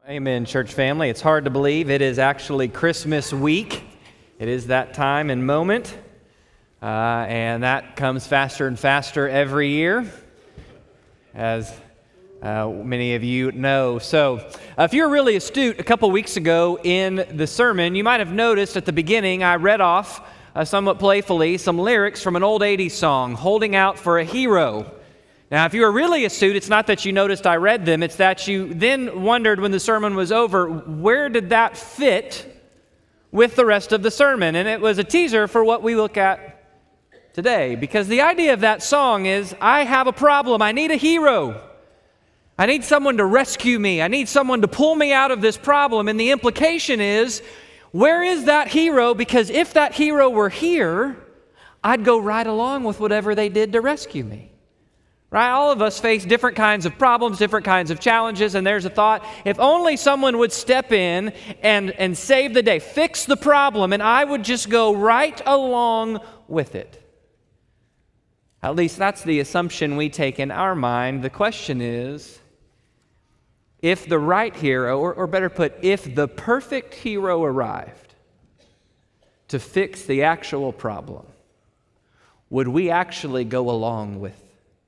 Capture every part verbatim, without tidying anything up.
Amen, church family. It's hard to believe it is actually Christmas week. It is that time and moment, uh, and that comes faster and faster every year, as uh, many of you know. So, uh, if you're really astute, a couple weeks ago in the sermon, you might have noticed at the beginning I read off, uh, somewhat playfully, some lyrics from an old eighties song, Holding Out for a Hero. Now, if you were really astute, it's not that you noticed I read them, it's that you then wondered when the sermon was over, where did that fit with the rest of the sermon? And it was a teaser for what we look at today, because the idea of that song is, I have a problem, I need a hero. I need someone to rescue me, I need someone to pull me out of this problem, and the implication is, where is that hero? Because if that hero were here, I'd go right along with whatever they did to rescue me. Right? All of us face different kinds of problems, different kinds of challenges, and there's a thought, if only someone would step in and, and save the day, fix the problem, and I would just go right along with it. At least that's the assumption we take in our mind. The question is, if the right hero, or, or better put, if the perfect hero arrived to fix the actual problem, would we actually go along with it?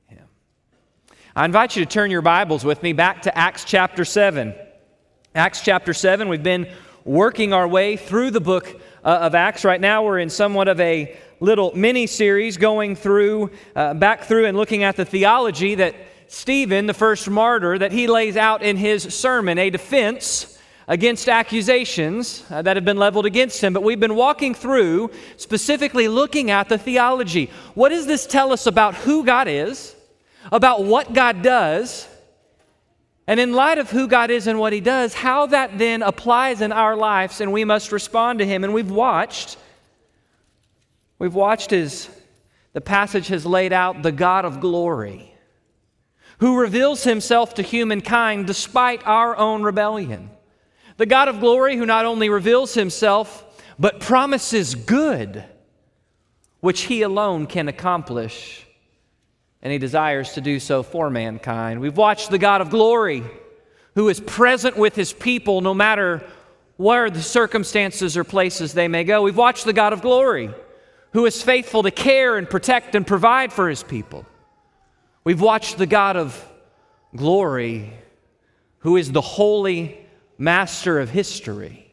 I invite you to turn your Bibles with me back to Acts chapter seven. Acts chapter seven, we've been working our way through the book uh, of Acts. Right now we're in somewhat of a little mini-series going through, uh, back through and looking at the theology that Stephen, the first martyr, that he lays out in his sermon, a defense against accusations uh, that have been leveled against him. But we've been walking through, specifically looking at the theology. What does this tell us about who God is? About what God does, and in light of who God is and what He does, how that then applies in our lives, and we must respond to Him. And we've watched, we've watched as the passage has laid out the God of glory, who reveals Himself to humankind despite our own rebellion. The God of glory who not only reveals Himself, but promises good, which He alone can accomplish. And He desires to do so for mankind. We've watched the God of glory who is present with His people no matter where the circumstances or places they may go. We've watched the God of glory who is faithful to care and protect and provide for His people. We've watched the God of glory who is the holy master of history.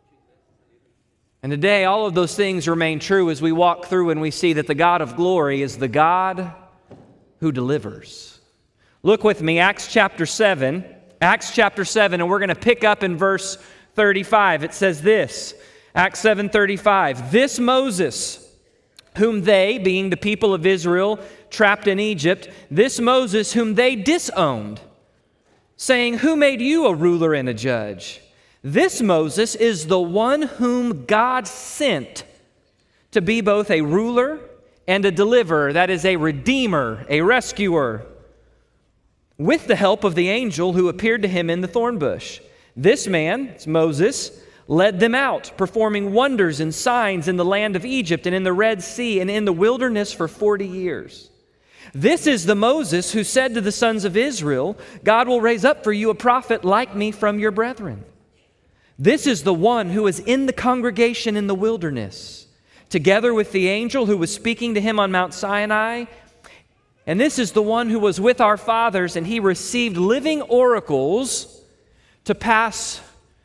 And today all of those things remain true as we walk through and we see that the God of glory is the God who delivers. Look with me, Acts chapter seven. Acts chapter seven, and we're going to pick up in verse thirty-five. It says this, Acts seven thirty-five. This Moses, whom they, being the people of Israel, trapped in Egypt, this Moses whom they disowned, saying, who made you a ruler and a judge? This Moses is the one whom God sent to be both a ruler and a deliverer, that is a redeemer, a rescuer, with the help of the angel who appeared to him in the thorn bush. This man, it's Moses, led them out, performing wonders and signs in the land of Egypt and in the Red Sea and in the wilderness for forty years. This is the Moses who said to the sons of Israel, God will raise up for you a prophet like me from your brethren. This is the one who was in the congregation in the wilderness, together with the angel who was speaking to him on Mount Sinai. And this is the one who was with our fathers, and he received living oracles to pass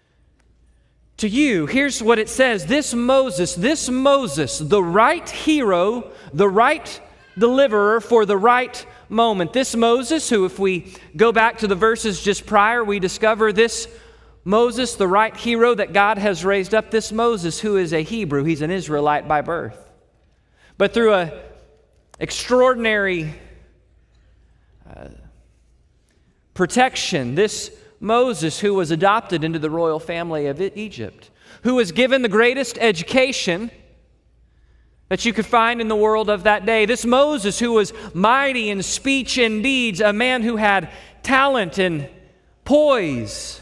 to you. Here's what it says. This Moses, this Moses, the right hero, the right deliverer for the right moment. This Moses, who if we go back to the verses just prior, we discover this Moses, the right hero that God has raised up, this Moses who is a Hebrew, he's an Israelite by birth. But through an extraordinary uh, protection, this Moses who was adopted into the royal family of Egypt, who was given the greatest education that you could find in the world of that day. This Moses who was mighty in speech and deeds, a man who had talent and poise,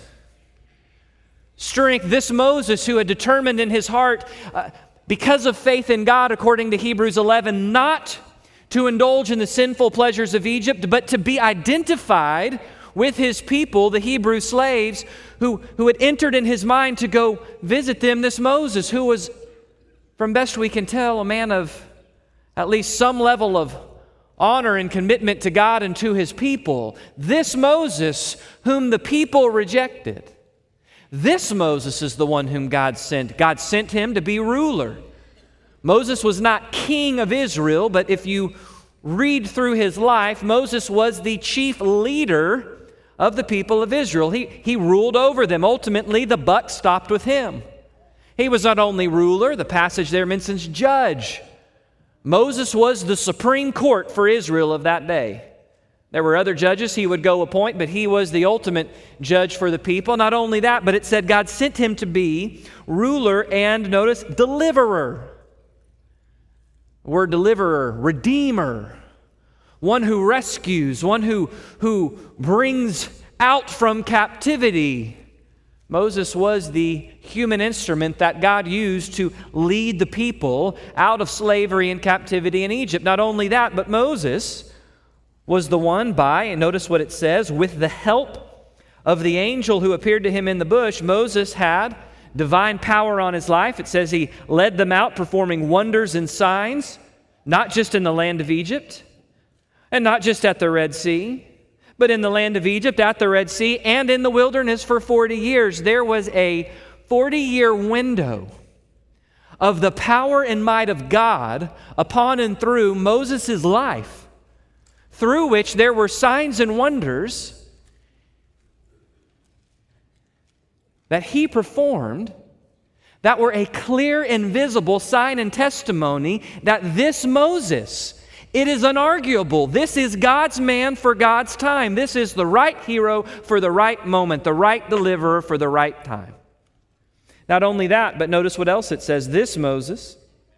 strength. This Moses who had determined in his heart, uh, because of faith in God, according to Hebrews eleven, not to indulge in the sinful pleasures of Egypt, but to be identified with his people, the Hebrew slaves, who, who had entered in his mind to go visit them, this Moses, who was, from best we can tell, a man of at least some level of honor and commitment to God and to his people. This Moses, whom the people rejected. This Moses is the one whom God sent. God sent him to be ruler. Moses was not king of Israel, but if you read through his life, Moses was the chief leader of the people of Israel. He, he ruled over them. Ultimately, the buck stopped with him. He was not only ruler, the passage there mentions judge. Moses was the supreme court for Israel of that day. There were other judges he would go appoint, but he was the ultimate judge for the people. Not only that, but it said God sent him to be ruler and, notice, deliverer. The word deliverer, redeemer, one who rescues, one who, who brings out from captivity. Moses was the human instrument that God used to lead the people out of slavery and captivity in Egypt. Not only that, but Moses was the one by, and notice what it says, with the help of the angel who appeared to him in the bush, Moses had divine power on his life. It says he led them out performing wonders and signs, not just in the land of Egypt, and not just at the Red Sea, but in the land of Egypt, at the Red Sea, and in the wilderness for forty years. There was a forty-year window of the power and might of God upon and through Moses' life, through which there were signs and wonders that he performed that were a clear and visible sign and testimony that this Moses, it is unarguable, this is God's man for God's time. This is the right hero for the right moment, the right deliverer for the right time. Not only that, but notice what else it says. This Moses,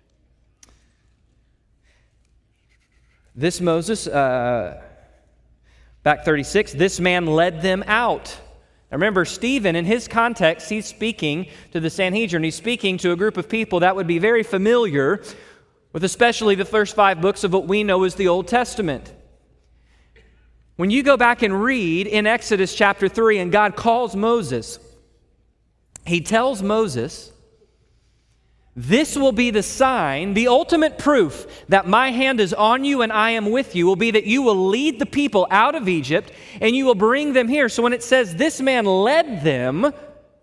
this Moses, uh, back thirty-six, this man led them out. Now remember, Stephen, in his context, he's speaking to the Sanhedrin. He's speaking to a group of people that would be very familiar with especially the first five books of what we know as the Old Testament. When you go back and read in Exodus chapter three, and God calls Moses, he tells Moses, this will be the sign, the ultimate proof that my hand is on you and I am with you will be that you will lead the people out of Egypt and you will bring them here. So when it says this man led them,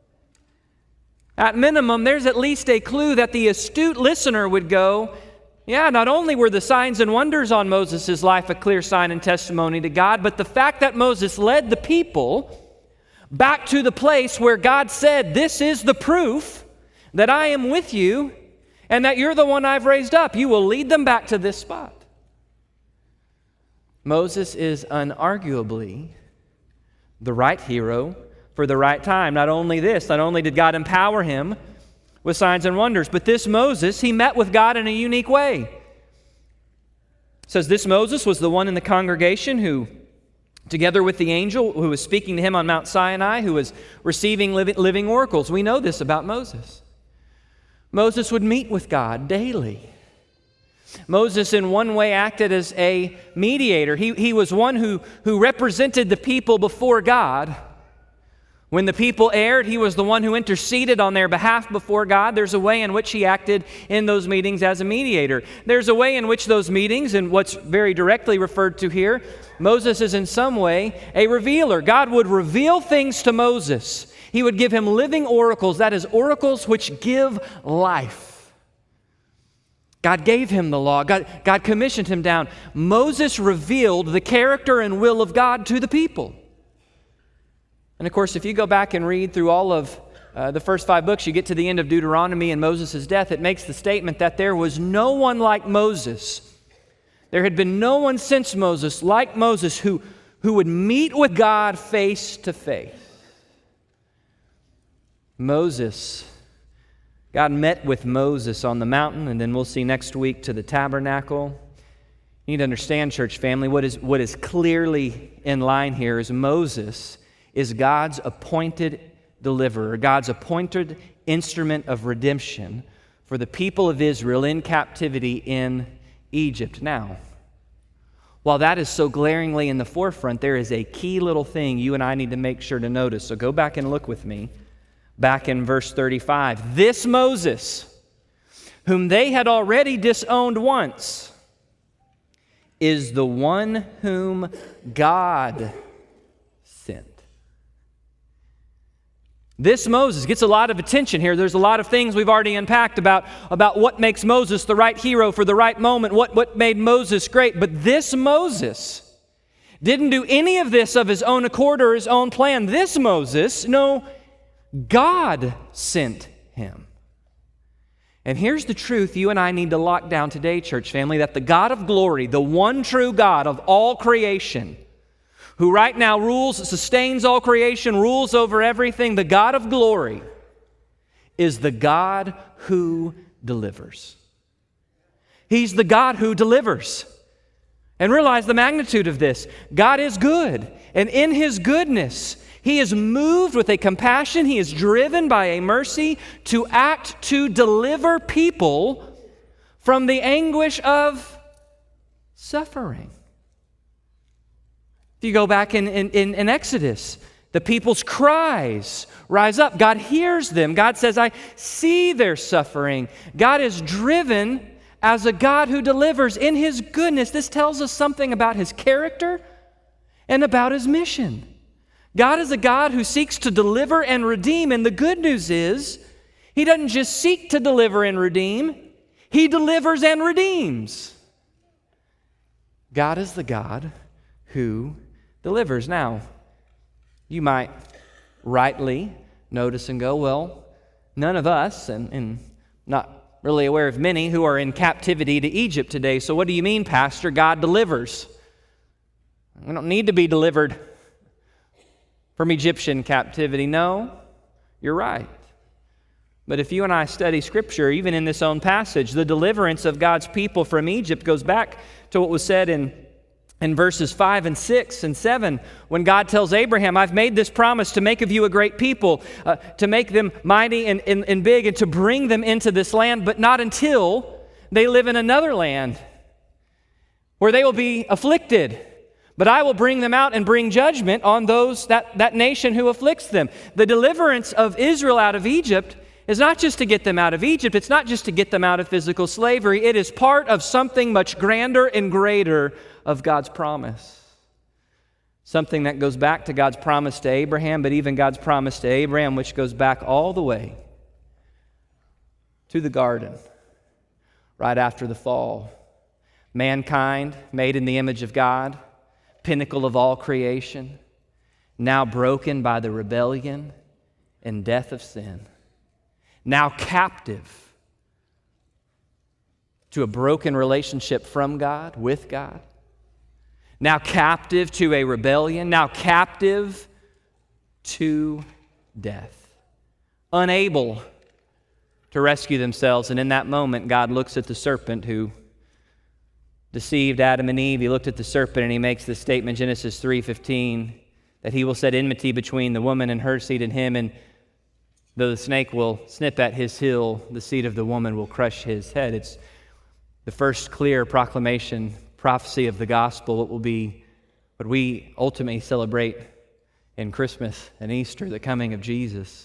at minimum, there's at least a clue that the astute listener would go, yeah, not only were the signs and wonders on Moses' life a clear sign and testimony to God, but the fact that Moses led the people back to the place where God said, this is the proof that I am with you and that you're the one I've raised up. You will lead them back to this spot. Moses is unarguably the right hero for the right time. Not only this, not only did God empower him with signs and wonders, but this Moses, he met with God in a unique way. It says this Moses was the one in the congregation who, together with the angel who was speaking to him on Mount Sinai, who was receiving living, living oracles. We know this about Moses. Moses would meet with God daily. Moses in one way acted as a mediator. He, he was one who, who represented the people before God. When the people erred, he was the one who interceded on their behalf before God. There's a way in which he acted in those meetings as a mediator. There's a way in which those meetings, and what's very directly referred to here, Moses is in some way a revealer. God would reveal things to Moses. He would give him living oracles, that is, oracles which give life. God gave him the law. God, God commissioned him down. Moses revealed the character and will of God to the people. And of course, if you go back and read through all of uh, the first five books, you get to the end of Deuteronomy and Moses' death, it makes the statement that there was no one like Moses. There had been no one since Moses like Moses who, who would meet with God face to face. Moses, God met with Moses on the mountain, and then we'll see next week to the tabernacle. You need to understand, church family, what is, what is clearly in line here is Moses is God's appointed deliverer, God's appointed instrument of redemption for the people of Israel in captivity in Egypt. Now, While that is so glaringly in the forefront, there is a key little thing you and I need to make sure to notice. So go back and look with me, back in verse thirty-five. This Moses, whom they had already disowned once, is the one whom God sent. This Moses gets a lot of attention here. There's a lot of things we've already unpacked about, about what makes Moses the right hero for the right moment, what, what made Moses great. But this Moses didn't do any of this of his own accord or his own plan. This Moses, no, God sent him. And here's the truth you and I need to lock down today, church family, that the God of glory, the one true God of all creation, who right now rules, sustains all creation, rules over everything, the God of glory, is the God who delivers. He's the God who delivers. And realize the magnitude of this. God is good, and in His goodness, He is moved with a compassion, He is driven by a mercy to act to deliver people from the anguish of suffering. If you go back in, in, in Exodus, the people's cries rise up. God hears them. God says, I see their suffering. God is driven as a God who delivers in His goodness. This tells us something about His character and about His mission. God is a God who seeks to deliver and redeem, and the good news is He doesn't just seek to deliver and redeem, He delivers and redeems. God is the God who delivers. Now, you might rightly notice and go, well, none of us, and, and not really aware of many, who are in captivity to Egypt today. So what do you mean, Pastor? God delivers. We don't need to be delivered from Egyptian captivity. No, you're right. But if you and I study Scripture, even in this own passage, the deliverance of God's people from Egypt goes back to what was said in In verses five and six and seven, when God tells Abraham, I've made this promise to make of you a great people, uh, to make them mighty and, and, and big, and to bring them into this land, but not until they live in another land where they will be afflicted. But I will bring them out and bring judgment on those, that, that nation who afflicts them. The deliverance of Israel out of Egypt is not just to get them out of Egypt. It's not just to get them out of physical slavery. It is part of something much grander and greater of God's promise. Something that goes back to God's promise to Abraham, but even God's promise to Abraham, which goes back all the way to the garden, right after the fall. Mankind, made in the image of God, pinnacle of all creation, now broken by the rebellion and death of sin. Now captive to a broken relationship from God, with God. Now captive to a rebellion. Now captive to death. Unable to rescue themselves. And in that moment, God looks at the serpent who deceived Adam and Eve. He looked at the serpent and He makes this statement, Genesis three fifteen, that He will set enmity between the woman and her seed and him, and though the snake will snip at his heel, the seed of the woman will crush his head. It's the first clear proclamation, prophecy of the gospel, what will be what we ultimately celebrate in Christmas and Easter, the coming of Jesus.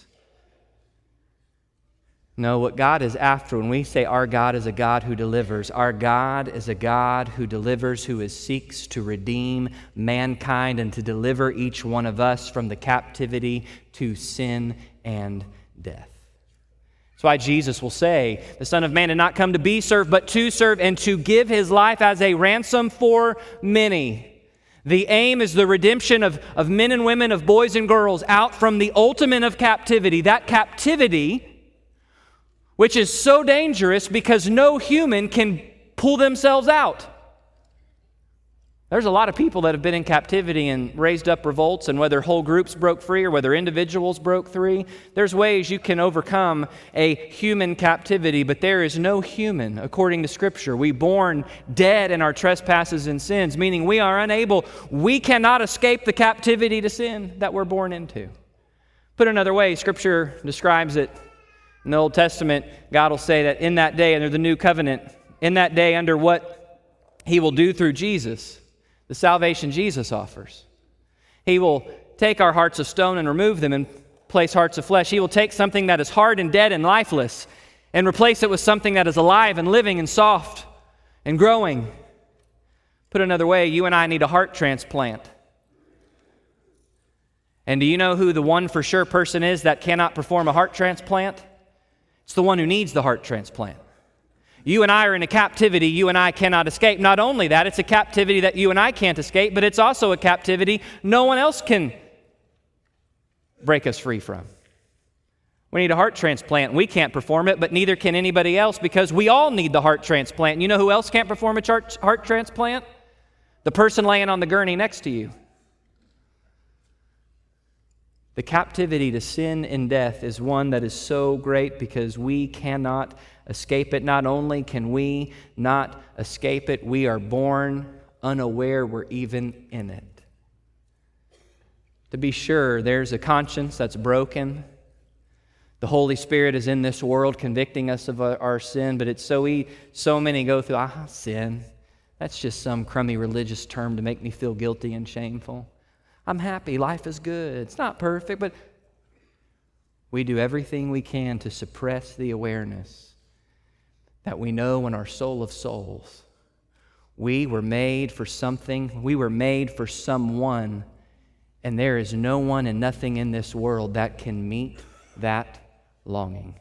No, what God is after, when we say our God is a God who delivers, our God is a God who delivers, who is, seeks to redeem mankind and to deliver each one of us from the captivity to sin and death. That's why Jesus will say, the Son of Man did not come to be served, but to serve and to give His life as a ransom for many. The aim is the redemption of, of men and women, of boys and girls, out from the ultimate of captivity. That captivity, which is so dangerous because no human can pull themselves out. There's a lot of people that have been in captivity and raised up revolts, and whether whole groups broke free or whether individuals broke free, there's ways you can overcome a human captivity, but there is no human, according to Scripture. We born dead in our trespasses and sins, meaning we are unable, we cannot escape the captivity to sin that we're born into. Put another way, Scripture describes it. In the Old Testament, God will say that in that day, under the new covenant, in that day under what He will do through Jesus, the salvation Jesus offers. He will take our hearts of stone and remove them and place hearts of flesh. He will take something that is hard and dead and lifeless and replace it with something that is alive and living and soft and growing. Put another way, you and I need a heart transplant. And do you know who the one for sure person is that cannot perform a heart transplant? It's the one who needs the heart transplant. You and I are in a captivity you and I cannot escape. Not only that, it's a captivity that you and I can't escape, but it's also a captivity no one else can break us free from. We need a heart transplant. We can't perform it, but neither can anybody else because we all need the heart transplant. You know who else can't perform a heart transplant? The person laying on the gurney next to you. The captivity to sin and death is one that is so great because we cannot escape it. Not only can we not escape it, we are born unaware we're even in it. To be sure, there's a conscience that's broken. The Holy Spirit is in this world convicting us of our sin, but it's so e- so many go through, ah, sin. That's just some crummy religious term to make me feel guilty and shameful. I'm happy, life is good. It's not perfect, but we do everything we can to suppress the awareness that we know in our soul of souls. We were made for something, we were made for someone, and there is no one and nothing in this world that can meet that longing.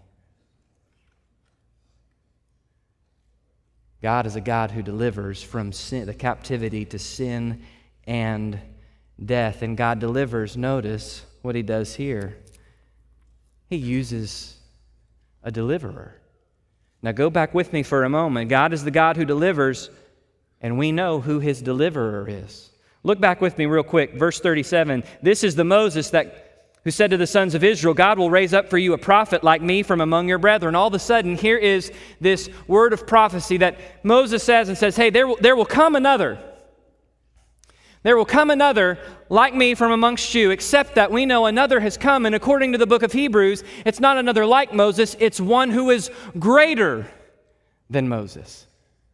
God is a God who delivers from sin, the captivity to sin and death. And God delivers, notice what he does here. He uses a deliverer. Now go back with me for a moment. God is the God who delivers, and we know who his deliverer is. Look back with me real quick, verse thirty-seven. This is the Moses that who said to the sons of Israel, God will raise up for you a prophet like me from among your brethren. All of a sudden, here is this word of prophecy that Moses says and says, hey, there will, there will come another. There will come another like me from amongst you, except that we know another has come. And according to the book of Hebrews, it's not another like Moses, it's one who is greater than Moses.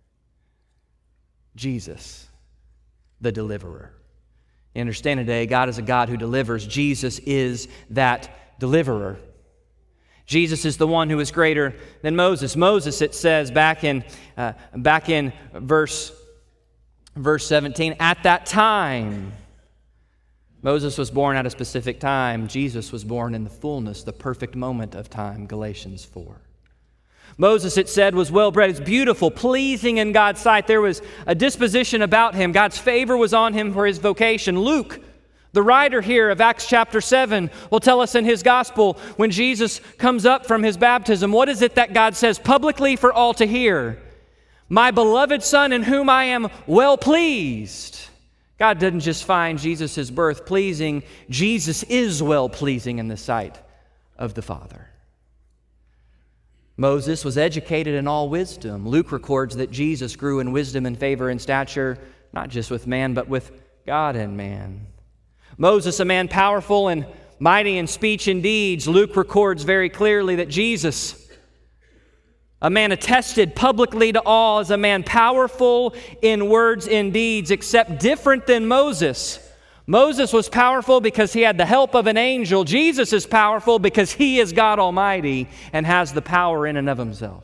Jesus, the deliverer. You understand today, God is a God who delivers. Jesus is that deliverer. Jesus is the one who is greater than Moses. Moses, it says back in uh, back in verse verse seventeen, at that time, Moses was born at a specific time. Jesus was born in the fullness, the perfect moment of time, Galatians four. Moses, it said, was well-bred. It's beautiful, pleasing in God's sight. There was a disposition about him. God's favor was on him for his vocation. Luke, the writer here of Acts chapter seven, will tell us in his gospel when Jesus comes up from his baptism, what is it that God says publicly for all to hear? My beloved Son in whom I am well pleased. God didn't just find Jesus' birth pleasing. Jesus is well-pleasing in the sight of the Father. Moses was educated in all wisdom. Luke records that Jesus grew in wisdom and favor and stature, not just with man, but with God and man. Moses, a man powerful and mighty in speech and deeds. Luke records very clearly that Jesus, a man attested publicly to all as a man powerful in words and deeds, except different than Moses. Moses was powerful because he had the help of an angel. Jesus is powerful because he is God Almighty and has the power in and of himself.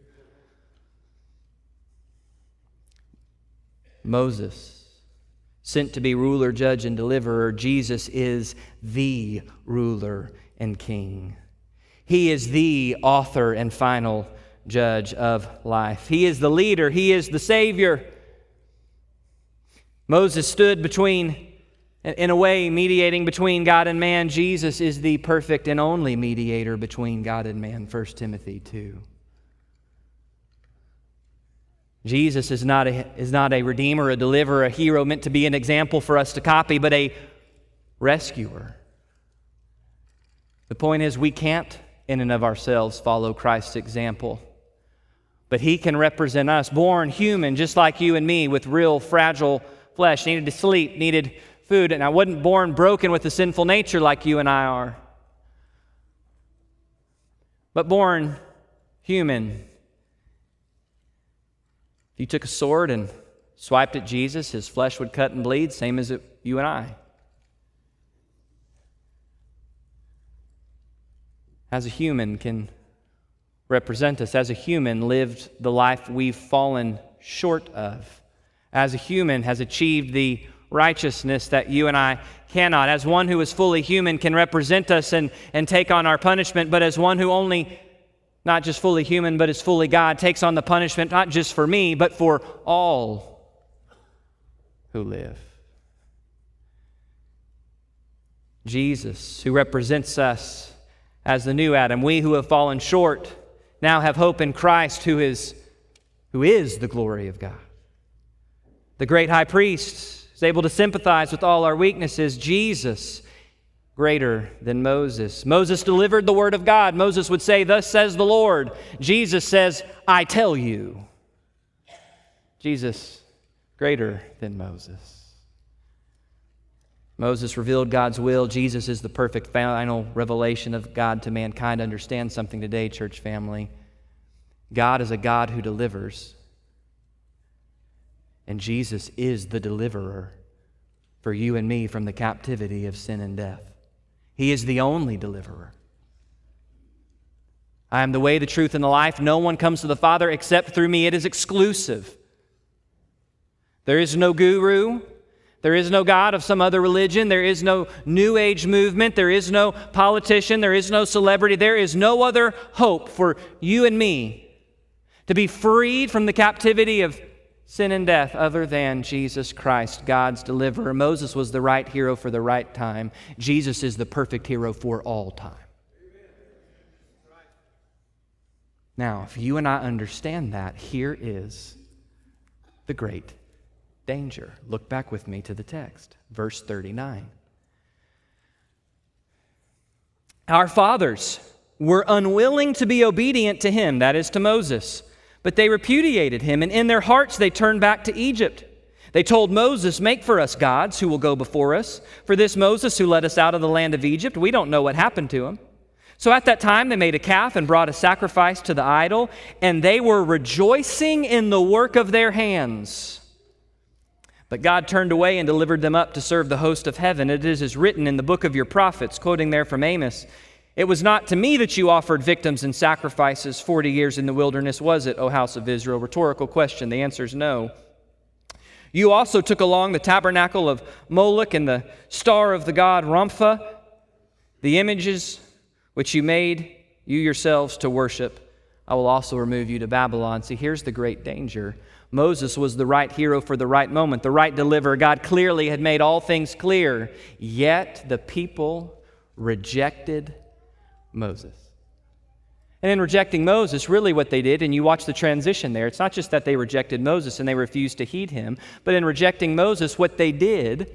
Moses, sent to be ruler, judge, and deliverer. Jesus is the ruler and king. He is the author and final judge of life. He is the leader. He is the Savior. Moses stood between, in a way, mediating between God and man. Jesus is the perfect and only mediator between God and man, First Timothy two. Jesus is not a, is not a redeemer, a deliverer, a hero meant to be an example for us to copy, but a rescuer. The point is, we can't, in and of ourselves, follow Christ's example. But he can represent us, born human, just like you and me, with real fragile flesh, needed to sleep, needed food, and I wasn't born broken with a sinful nature like you and I are, but born human. If you took a sword and swiped at Jesus, his flesh would cut and bleed, same as it, you and I. As a human can represent us, as a human lived the life we've fallen short of, as a human has achieved the righteousness that you and I cannot, as one who is fully human can represent us and, and take on our punishment, but as one who only, not just fully human, but is fully God, takes on the punishment not just for me, but for all who live. Jesus, who represents us as the new Adam, we who have fallen short now have hope in Christ, who is, who is the glory of God. The great high priest is able to sympathize with all our weaknesses. Jesus, greater than Moses. Moses delivered the word of God. Moses would say, "Thus says the Lord." Jesus says, "I tell you." Jesus, greater than Moses. Moses revealed God's will. Jesus is the perfect final revelation of God to mankind. Understand something today, church family. God is a God who delivers, and Jesus is the deliverer for you and me from the captivity of sin and death. He is the only deliverer. I am the way, the truth, and the life. No one comes to the Father except through me. It is exclusive. There is no guru. There is no God of some other religion. There is no New Age movement. There is no politician. There is no celebrity. There is no other hope for you and me to be freed from the captivity of sin and death other than Jesus Christ, God's deliverer. Moses was the right hero for the right time. Jesus is the perfect hero for all time. Now, if you and I understand that, here is the great danger. Look back with me to the text, verse thirty-nine. Our fathers were unwilling to be obedient to him, that is to Moses, but they repudiated him, and in their hearts they turned back to Egypt. They told Moses, "Make for us gods who will go before us. For this Moses who led us out of the land of Egypt, we don't know what happened to him." So at that time they made a calf and brought a sacrifice to the idol, and they were rejoicing in the work of their hands. But God turned away and delivered them up to serve the host of heaven. It is as written in the book of your prophets, quoting there from Amos, "It was not to me that you offered victims and sacrifices forty years in the wilderness, was it, O house of Israel?" Rhetorical question. The answer is no. "You also took along the tabernacle of Moloch and the star of the god Rampha, the images which you made you yourselves to worship. I will also remove you to Babylon." See, here's the great danger. Moses was the right hero for the right moment, the right deliverer. God clearly had made all things clear, yet the people rejected Moses. And in rejecting Moses, really what they did, and you watch the transition there, it's not just that they rejected Moses and they refused to heed him, but in rejecting Moses, what they did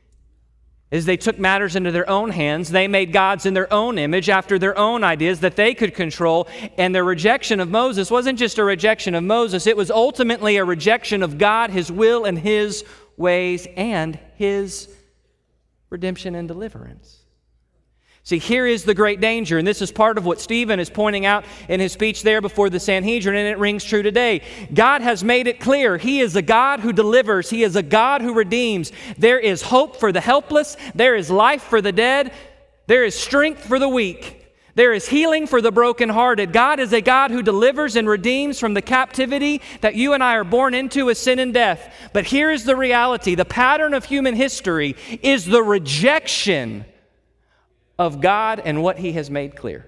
is they took matters into their own hands. They made gods in their own image after their own ideas that they could control. And their rejection of Moses wasn't just a rejection of Moses. It was ultimately a rejection of God, his will, and his ways, and his redemption and deliverance. See, here is the great danger, and this is part of what Stephen is pointing out in his speech there before the Sanhedrin, and it rings true today. God has made it clear. He is a God who delivers. He is a God who redeems. There is hope for the helpless. There is life for the dead. There is strength for the weak. There is healing for the brokenhearted. God is a God who delivers and redeems from the captivity that you and I are born into as sin and death. But here is the reality. The pattern of human history is the rejection of God and what he has made clear.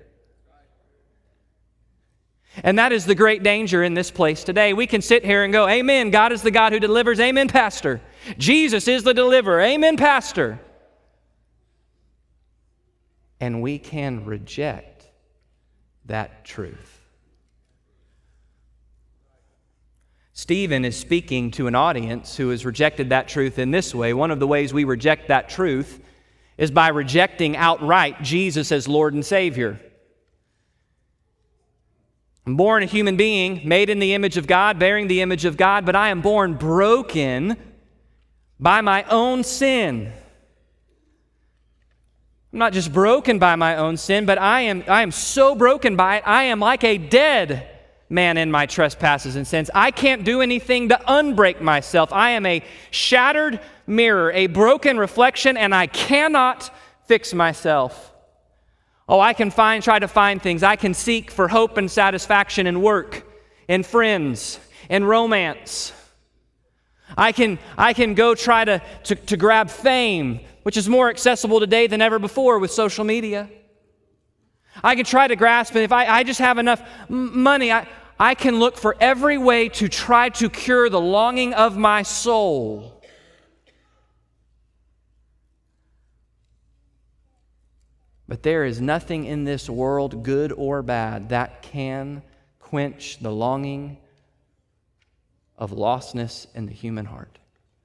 And that is the great danger in this place today. We can sit here and go, "Amen, God is the God who delivers. Amen, Pastor. Jesus is the deliverer. Amen, Pastor." And we can reject that truth. Stephen is speaking to an audience who has rejected that truth in this way. One of the ways we reject that truth is by rejecting outright Jesus as Lord and Savior. I'm born a human being, made in the image of God, bearing the image of God, but I am born broken by my own sin. I'm not just broken by my own sin, but I am, I am so broken by it, I am like a dead man in my trespasses and sins. I can't do anything to unbreak myself. I am a shattered mirror, a broken reflection, and I cannot fix myself. Oh, I can find, try to find things. I can seek for hope and satisfaction in work, in friends, in romance. I can, I can go try to, to, to grab fame, which is more accessible today than ever before with social media. I can try to grasp it. If I, I just have enough m- money, I, I can look for every way to try to cure the longing of my soul. But there is nothing in this world, good or bad, that can quench the longing of lostness in the human heart.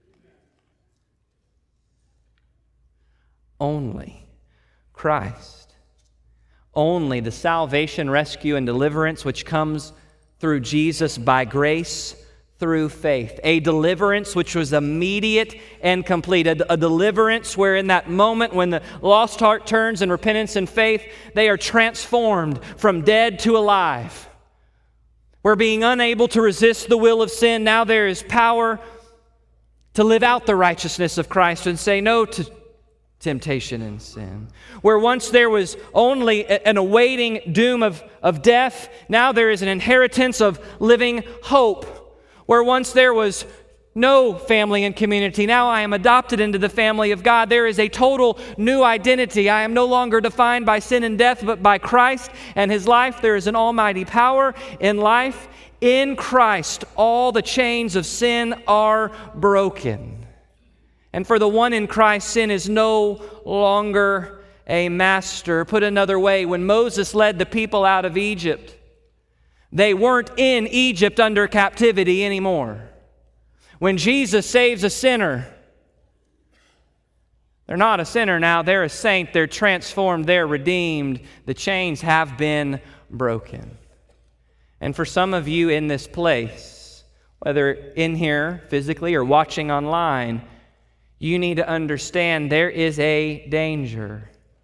Only Christ. Only the salvation, rescue, and deliverance which comes through Jesus by grace through faith. A deliverance which was immediate and complete. A, a deliverance where in that moment when the lost heart turns in repentance and faith, they are transformed from dead to alive. Where being unable to resist the will of sin, now there is power to live out the righteousness of Christ and say no to temptation and sin. Where once there was only an awaiting doom of, of death, now there is an inheritance of living hope. Where once there was no family and community, now I am adopted into the family of God. There is a total new identity. I am no longer defined by sin and death, but by Christ and His life. There is an almighty power in life. In Christ, all the chains of sin are broken. And for the one in Christ, sin is no longer a master. Put another way, when Moses led the people out of Egypt, they weren't in Egypt under captivity anymore. When Jesus saves a sinner, they're not a sinner now, they're a saint, they're transformed, they're redeemed. The chains have been broken. And for some of you in this place, whether in here physically or watching online, you need to understand there is a danger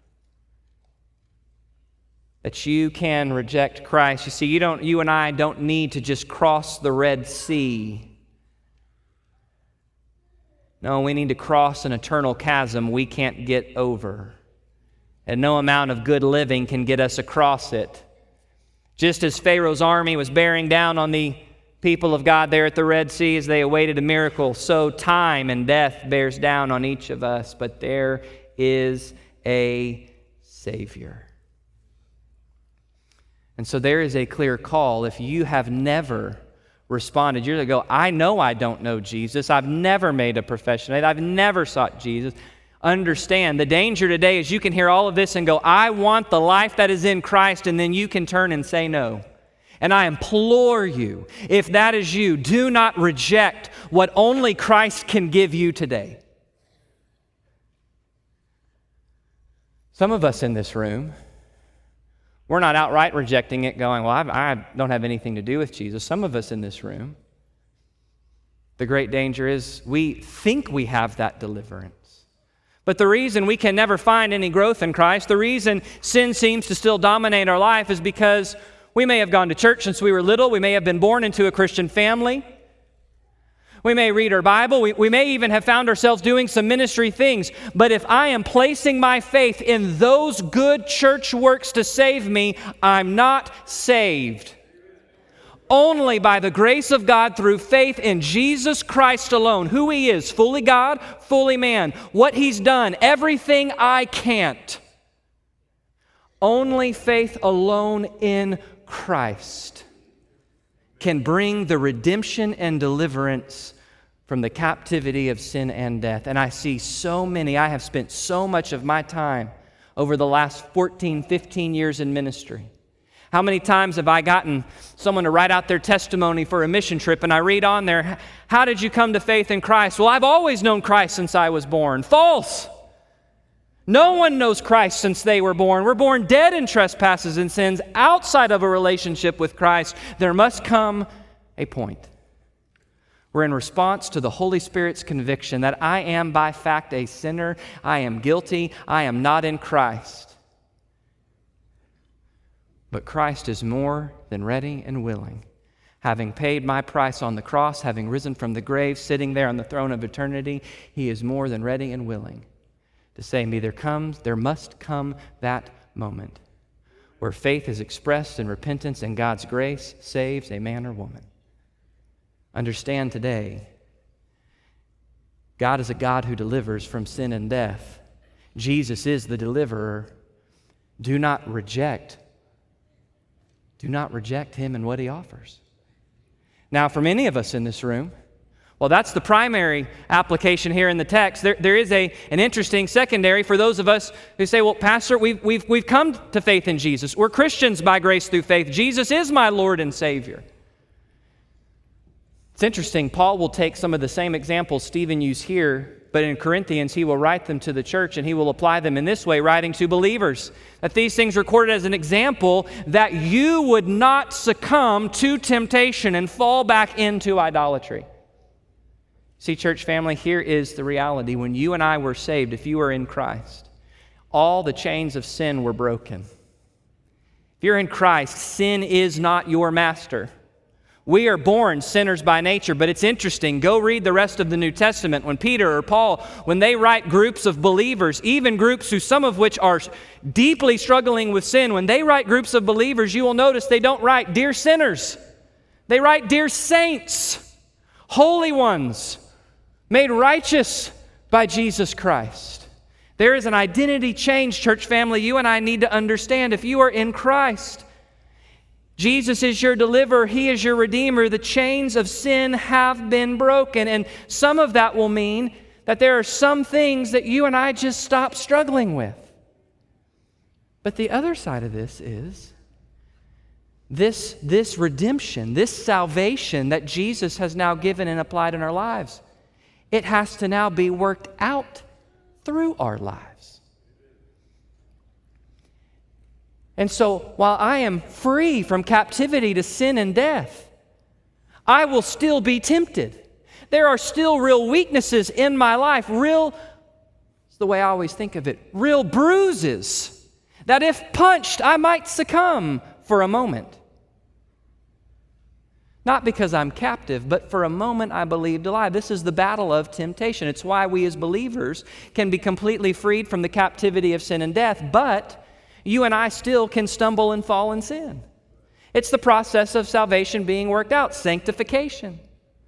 that you can reject Christ. You see, you don't, you and I don't need to just cross the Red Sea. No, we need to cross an eternal chasm we can't get over. And no amount of good living can get us across it. Just as Pharaoh's army was bearing down on the people of God there at the Red Sea as they awaited a miracle, so time and death bears down on each of us. But there is a Savior. And so there is a clear call. If you have never responded years ago, I know I don't know Jesus. I've never made a profession. I've never sought Jesus. Understand, the danger today is you can hear all of this and go, I want the life that is in Christ, and then you can turn and say no. And I implore you, if that is you, do not reject what only Christ can give you today. Some of us in this room, we're not outright rejecting it, going, well, I've, I don't have anything to do with Jesus. Some of us in this room, the great danger is we think we have that deliverance. But the reason we can never find any growth in Christ, the reason sin seems to still dominate our life is because we may have gone to church since we were little. We may have been born into a Christian family. We may read our Bible. We, we may even have found ourselves doing some ministry things. But if I am placing my faith in those good church works to save me, I'm not saved. Only by the grace of God through faith in Jesus Christ alone, who He is, fully God, fully man, what He's done, everything I can't. Only faith alone in Christ can bring the redemption and deliverance from the captivity of sin and death. And I see so many, I have spent so much of my time over the last fourteen, fifteen years in ministry. How many times have I gotten someone to write out their testimony for a mission trip, and I read on there, how did you come to faith in Christ? Well, I've always known Christ since I was born. False! No one knows Christ since they were born. We're born dead in trespasses and sins outside of a relationship with Christ. There must come a point where, in response to the Holy Spirit's conviction that I am by fact a sinner, I am guilty, I am not in Christ, But Christ is more than ready and willing. Having paid my price on the cross, having risen from the grave, sitting there on the throne of eternity, he is more than ready and willing to say, me, there comes, there must come that moment where faith is expressed in repentance and God's grace saves a man or woman. Understand today, God is a God who delivers from sin and death. Jesus is the deliverer. Do not reject, do not reject him and what he offers. Now, for many of us in this room, well, that's the primary application here in the text. There, there is a, an interesting secondary for those of us who say, well, Pastor, we've, we've, we've come to faith in Jesus. We're Christians by grace through faith. Jesus is my Lord and Savior. It's interesting. Paul will take some of the same examples Stephen used here, but in Corinthians, he will write them to the church and he will apply them in this way, writing to believers. That these things recorded as an example that you would not succumb to temptation and fall back into idolatry. See, church family, here is the reality. When you and I were saved, if you are in Christ, all the chains of sin were broken. If you're in Christ, sin is not your master. We are born sinners by nature, but it's interesting. Go read the rest of the New Testament. When Peter or Paul, when they write groups of believers, even groups who some of which are deeply struggling with sin, when they write groups of believers, you will notice they don't write dear sinners. They write dear saints, holy ones, made righteous by Jesus Christ. There is an identity change, church family, you and I need to understand. If you are in Christ, Jesus is your deliverer. He is your redeemer. The chains of sin have been broken. And some of that will mean that there are some things that you and I just stop struggling with. But the other side of this is this, this redemption, this salvation that Jesus has now given and applied in our lives. It has to now be worked out through our lives. And so, while I am free from captivity to sin and death, I will still be tempted. There are still real weaknesses in my life, real, it's the way I always think of it, real bruises that if punched, I might succumb for a moment. Not because I'm captive, but for a moment I believed a lie. This is the battle of temptation. It's why we as believers can be completely freed from the captivity of sin and death, but you and I still can stumble and fall in sin. It's the process of salvation being worked out, sanctification.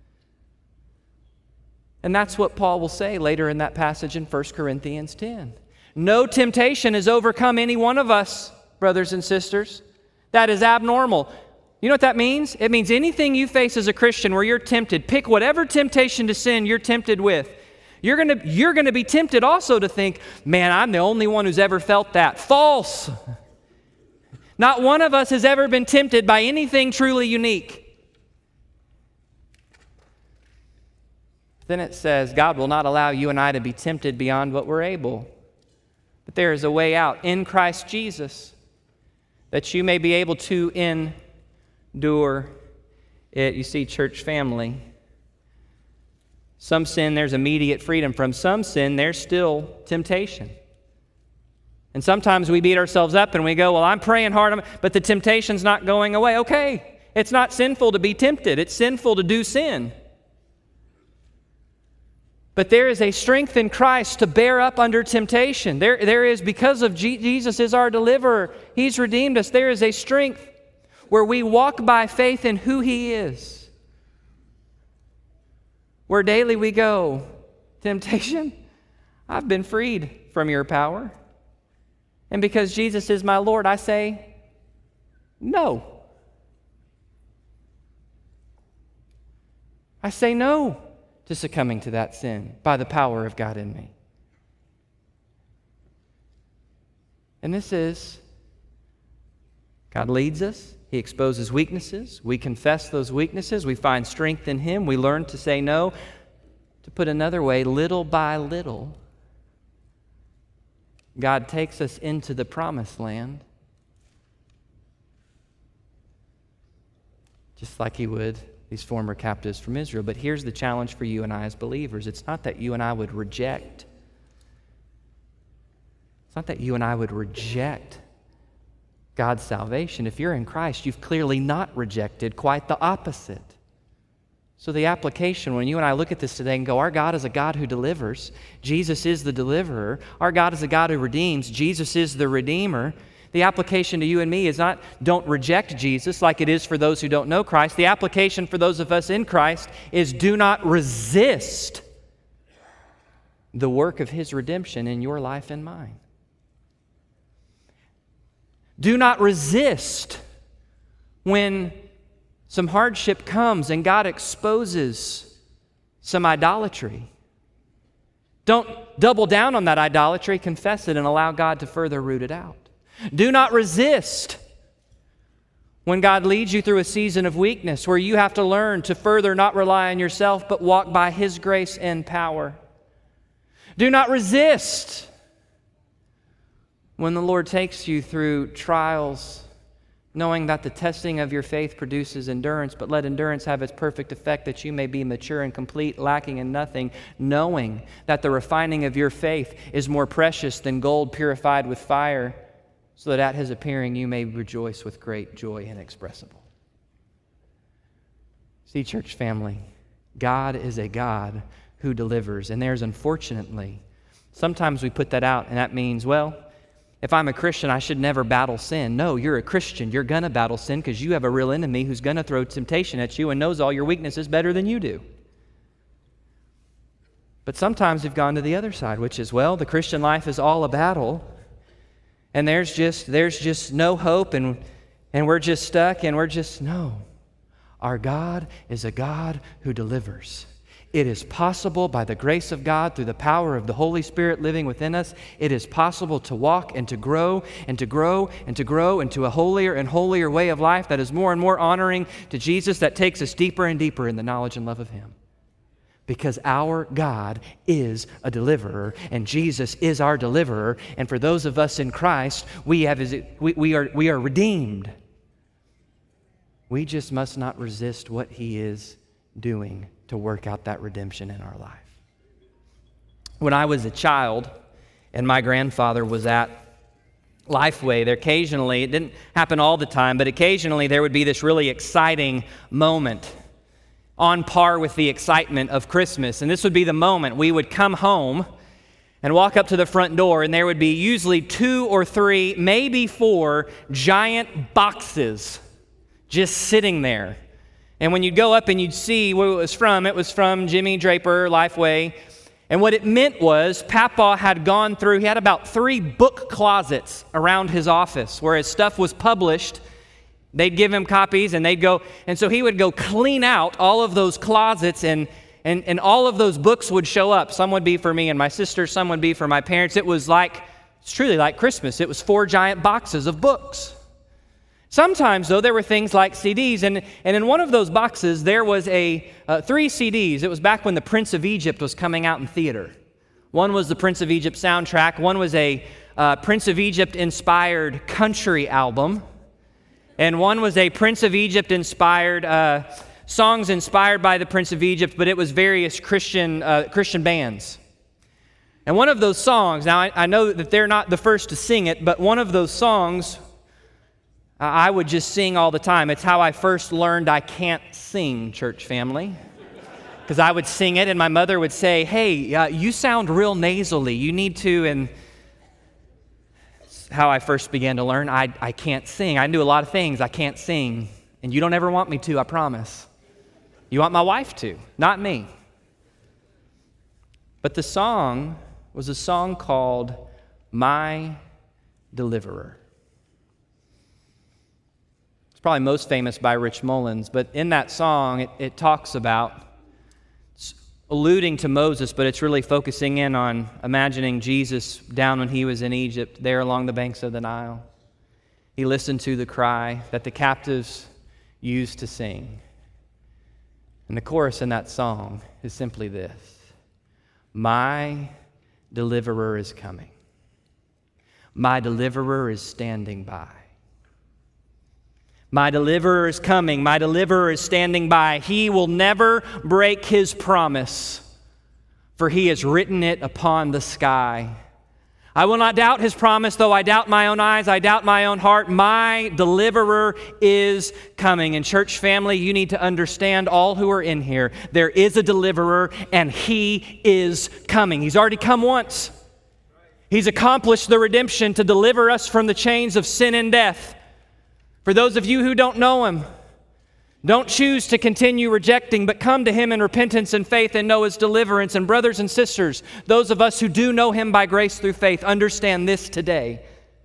And that's what Paul will say later in that passage in First Corinthians ten. No temptation has overcome any one of us, brothers and sisters. That is abnormal. You know what that means? It means anything you face as a Christian where you're tempted, pick whatever temptation to sin you're tempted with. You're going to you're going to be tempted also to think, man, I'm the only one who's ever felt that. False. Not one of us has ever been tempted by anything truly unique. Then it says, God will not allow you and I to be tempted beyond what we're able. But there is a way out in Christ Jesus that you may be able to endure it. You see, church family, some sin there's immediate freedom from. Some sin there's still temptation. And sometimes we beat ourselves up and we go, well, I'm praying hard, but the temptation's not going away. Okay, it's not sinful to be tempted. It's sinful to do sin. But there is a strength in Christ to bear up under temptation. There, there is, because of G- Jesus is our deliverer. He's redeemed us. There is a strength where we walk by faith in who He is. Where daily we go, temptation, I've been freed from your power. And because Jesus is my Lord, I say, no. I say no to succumbing to that sin by the power of God in me. And this is, God leads us. He exposes weaknesses. We confess those weaknesses. We find strength in Him. We learn to say no. To put another way, little by little, God takes us into the promised land, just like He would these former captives from Israel. But here's the challenge for you and I as believers. It's not that you and I would reject. It's not that you and I would reject God's salvation. If you're in Christ, you've clearly not rejected, quite the opposite. So the application, when you and I look at this today and go, our God is a God who delivers. Jesus is the deliverer. Our God is a God who redeems. Jesus is the redeemer. The application to you and me is not don't reject Jesus like it is for those who don't know Christ. The application for those of us in Christ is do not resist the work of His redemption in your life and mine. Do not resist when some hardship comes and God exposes some idolatry. Don't double down on that idolatry, confess it, and allow God to further root it out. Do not resist when God leads you through a season of weakness where you have to learn to further not rely on yourself but walk by His grace and power. Do not resist when the Lord takes you through trials, knowing that the testing of your faith produces endurance, but let endurance have its perfect effect that you may be mature and complete, lacking in nothing, knowing that the refining of your faith is more precious than gold purified with fire, so that at His appearing you may rejoice with great joy inexpressible. See, church family, God is a God who delivers, and there's unfortunately, sometimes we put that out, and that means, well, if I'm a Christian, I should never battle sin. No, you're a Christian. You're going to battle sin because you have a real enemy who's going to throw temptation at you and knows all your weaknesses better than you do. But sometimes we've gone to the other side, which is, well, the Christian life is all a battle, and there's just there's just no hope, and and we're just stuck, and we're just, no. Our God is a God who delivers. It is possible by the grace of God through the power of the Holy Spirit living within us. It is possible to walk and to grow and to grow and to grow into a holier and holier way of life that is more and more honoring to Jesus, that takes us deeper and deeper in the knowledge and love of Him. Because our God is a deliverer, and Jesus is our deliverer. And for those of us in Christ, we have we, we are we are redeemed. We just must not resist what He is doing to work out that redemption in our life. When I was a child and my grandfather was at Lifeway, there occasionally, it didn't happen all the time, but occasionally there would be this really exciting moment on par with the excitement of Christmas. And this would be the moment we would come home and walk up to the front door, and there would be usually two or three, maybe four giant boxes just sitting there. And when you'd go up and you'd see where it was from, it was from Jimmy Draper, Lifeway. And what it meant was Papa had gone through, he had about three book closets around his office where his stuff was published. They'd give him copies and they'd go, and so he would go clean out all of those closets, and, and, and all of those books would show up. Some would be for me and my sister, some would be for my parents. It was like, it's truly like Christmas. It was four giant boxes of books. Sometimes, though, there were things like C Ds, and, and in one of those boxes, there was a uh, three C Ds. It was back when The Prince of Egypt was coming out in theater. One was the Prince of Egypt soundtrack. One was a uh, Prince of Egypt-inspired country album. And one was a Prince of Egypt-inspired, uh, songs inspired by the Prince of Egypt, but it was various Christian, uh, Christian bands. And one of those songs, now I, I know that they're not the first to sing it, but one of those songs I would just sing all the time. It's how I first learned I can't sing, church family. Because I would sing it, and my mother would say, hey, uh, you sound real nasally. You need to, and it's how I first began to learn I, I can't sing. I knew a lot of things. I can't sing. And you don't ever want me to, I promise. You want my wife to, not me. But the song was a song called My Deliverer. It's probably most famous by Rich Mullins, but in that song, it, it talks about, it's alluding to Moses, but it's really focusing in on imagining Jesus down when he was in Egypt, there along the banks of the Nile. He listened to the cry that the captives used to sing. And the chorus in that song is simply this: my deliverer is coming. My deliverer is standing by. My deliverer is coming. My deliverer is standing by. He will never break his promise, for he has written it upon the sky. I will not doubt his promise, though I doubt my own eyes, I doubt my own heart. My deliverer is coming. And church family, you need to understand, all who are in here, there is a deliverer and he is coming. He's already come once. He's accomplished the redemption to deliver us from the chains of sin and death. For those of you who don't know him, don't choose to continue rejecting, but come to him in repentance and faith and know his deliverance. And brothers and sisters, those of us who do know him by grace through faith, understand this today.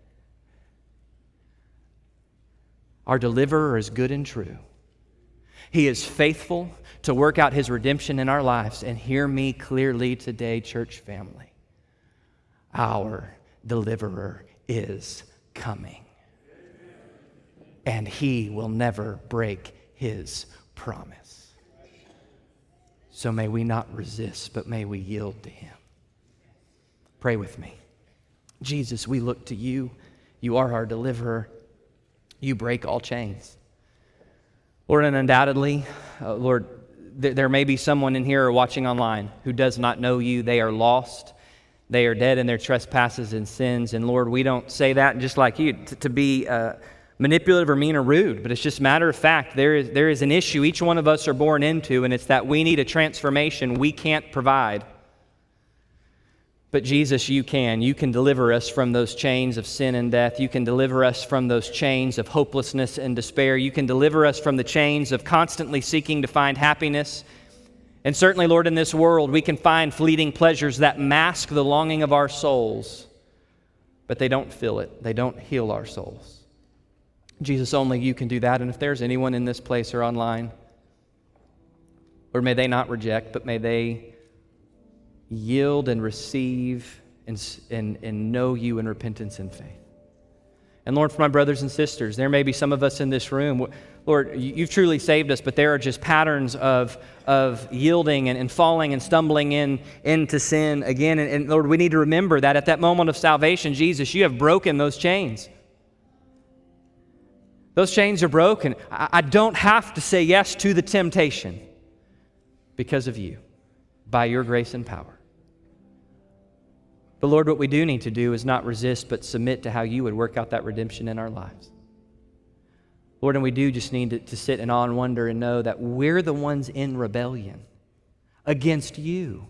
Our deliverer is good and true. He is faithful to work out his redemption in our lives. And hear me clearly today, church family. Our deliverer is coming. And he will never break his promise. So may we not resist, but may we yield to him. Pray with me. Jesus, we look to you. You are our deliverer. You break all chains. Lord, and undoubtedly, uh, Lord, th- there may be someone in here or watching online who does not know you. They are lost. They are dead in their trespasses and sins. And Lord, we don't say that just like you to, to be uh, manipulative or mean or rude, but it's just matter of fact. There is, there is an issue each one of us are born into, and it's that we need a transformation we can't provide. But Jesus, you can. You can deliver us from those chains of sin and death. You can deliver us from those chains of hopelessness and despair. You can deliver us from the chains of constantly seeking to find happiness. And certainly, Lord, in this world, we can find fleeting pleasures that mask the longing of our souls, but they don't fill it. They don't heal our souls. Jesus, only you can do that. And if there's anyone in this place or online, Lord, may they not reject, but may they yield and receive and, and, and know you in repentance and faith. And Lord, for my brothers and sisters, there may be some of us in this room, Lord, you've truly saved us, but there are just patterns of, of yielding and, and falling and stumbling in, into sin again. And, and Lord, we need to remember that at that moment of salvation, Jesus, you have broken those chains. Those chains are broken. I, I don't have to say yes to the temptation because of you, by your grace and power. But Lord, what we do need to do is not resist, but submit to how you would work out that redemption in our lives. Lord, and we do just need to, to sit in awe and wonder and know that we're the ones in rebellion against you.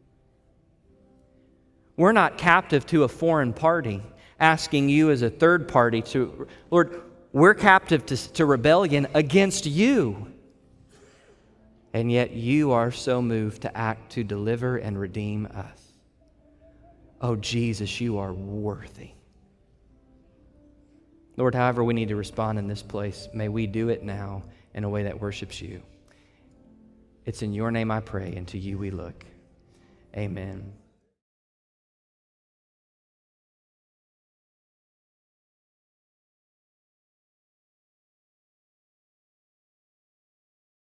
We're not captive to a foreign party asking you as a third party to, Lord, we're captive to, to rebellion against you. And yet you are so moved to act to deliver and redeem us. Oh, Jesus, you are worthy. Lord, however we need to respond in this place, may we do it now in a way that worships you. It's in your name I pray, and to you we look. Amen.